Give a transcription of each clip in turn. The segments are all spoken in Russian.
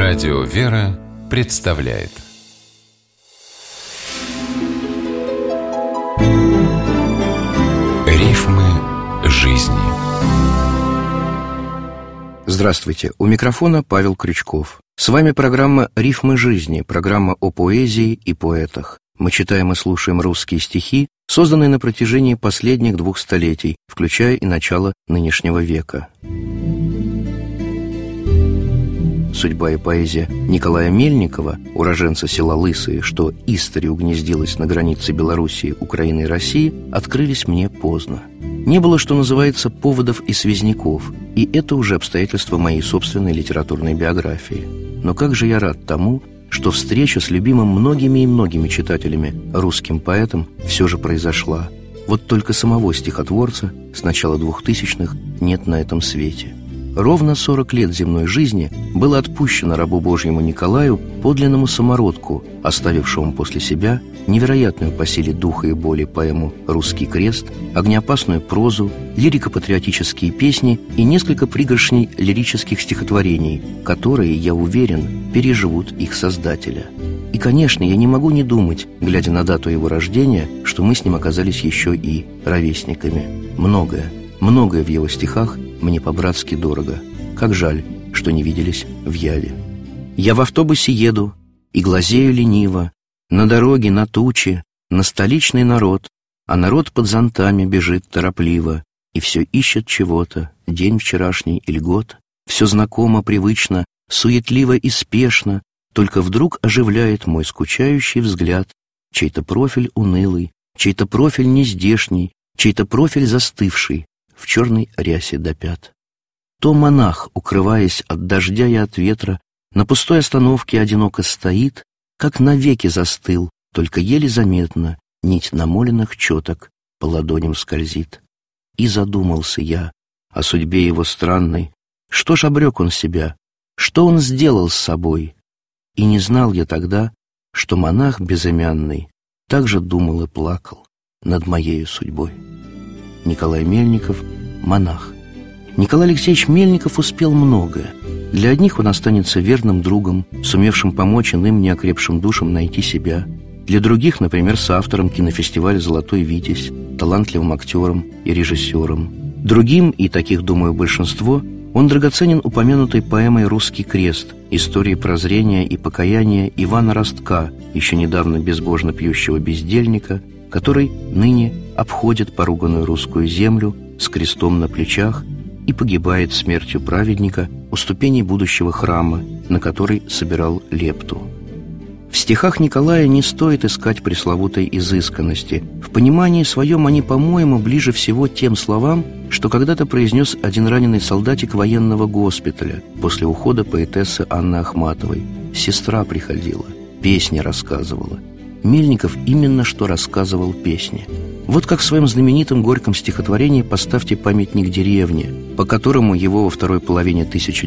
Радио «Вера» представляет Рифмы жизни. Здравствуйте, у микрофона Павел Крючков. С вами программа «Рифмы жизни», программа о поэзии и поэтах. Мы читаем и слушаем русские стихи, созданные на протяжении последних 2 столетий, включая и начало нынешнего века. Судьба и поэзия Николая Мельникова, уроженца села Лысые, что истори угнездилось на границе Белоруссии, Украины и России, открылись мне поздно. Не было, что называется, поводов и связняков, и это уже обстоятельства моей собственной литературной биографии. Но как же я рад тому, что встреча с любимым многими и многими читателями русским поэтом все же произошла. Вот только самого стихотворца с начала 2000-х нет на этом свете. Ровно 40 лет земной жизни было отпущено рабу Божьему Николаю, подлинному самородку, оставившему после себя невероятную по силе духа и боли поэму «Русский крест», огнеопасную прозу, лирико-патриотические песни и несколько пригоршней лирических стихотворений, которые, я уверен, переживут их создателя. И, конечно, я не могу не думать, глядя на дату его рождения, что мы с ним оказались еще и ровесниками. Многое в его стихах мне по-братски дорого. Как жаль, что не виделись в яве. Я в автобусе еду и глазею лениво, на дороге, на тучи, на столичный народ, а народ под зонтами бежит торопливо и все ищет чего-то, день вчерашний или год. Все знакомо, привычно, суетливо и спешно, только вдруг оживляет мой скучающий взгляд чей-то профиль унылый, чей-то профиль нездешний, чей-то профиль застывший в черной рясе до пят. То монах, укрываясь от дождя и от ветра, на пустой остановке одиноко стоит, как навеки застыл, только еле заметно нить намоленных четок по ладоням скользит. И задумался я о судьбе его странной. Что ж обрек он себя? Что он сделал с собой? И не знал я тогда, что монах безымянный также думал и плакал над моею судьбой. Николай Мельников – монах. Николай Алексеевич Мельников успел многое. Для одних он останется верным другом, сумевшим помочь иным неокрепшим душам найти себя. Для других, например, соавтором кинофестиваля «Золотой Витязь», талантливым актером и режиссером. Другим, и таких, думаю, большинство, он драгоценен упомянутой поэмой «Русский крест», историей прозрения и покаяния Ивана Ростка, еще недавно безбожно пьющего бездельника, который ныне обходит поруганную русскую землю с крестом на плечах и погибает смертью праведника у ступеней будущего храма, на который собирал лепту. В стихах Николая не стоит искать пресловутой изысканности. В понимании своем они, по-моему, ближе всего тем словам, что когда-то произнес один раненый солдатик военного госпиталя после ухода поэтессы Анны Ахматовой. Сестра приходила, песни рассказывала. Мельников именно что рассказывал песни. Вот как в своем знаменитом горьком стихотворении «Поставьте памятник деревне», по которому его во второй половине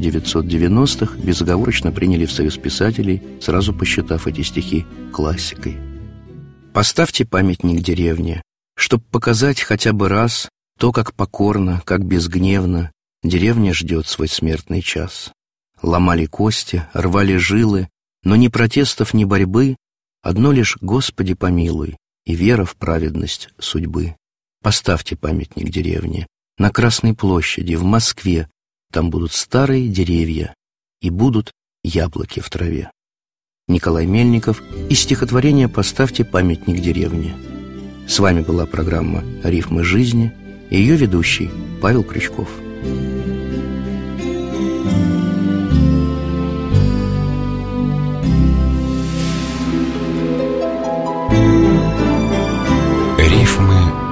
1990-х безоговорочно приняли в Союз писателей, сразу посчитав эти стихи классикой. «Поставьте памятник деревне, чтоб показать хотя бы раз то, как покорно, как безгневно деревня ждет свой смертный час. Ломали кости, рвали жилы, но ни протестов, ни борьбы, одно лишь «Господи помилуй» и вера в праведность судьбы. Поставьте памятник деревне на Красной площади, в Москве. Там будут старые деревья и будут яблоки в траве». Николай Мельников из стихотворения «Поставьте памятник деревне». С вами была программа «Рифмы жизни» и ее ведущий Павел Крючков. Рифмы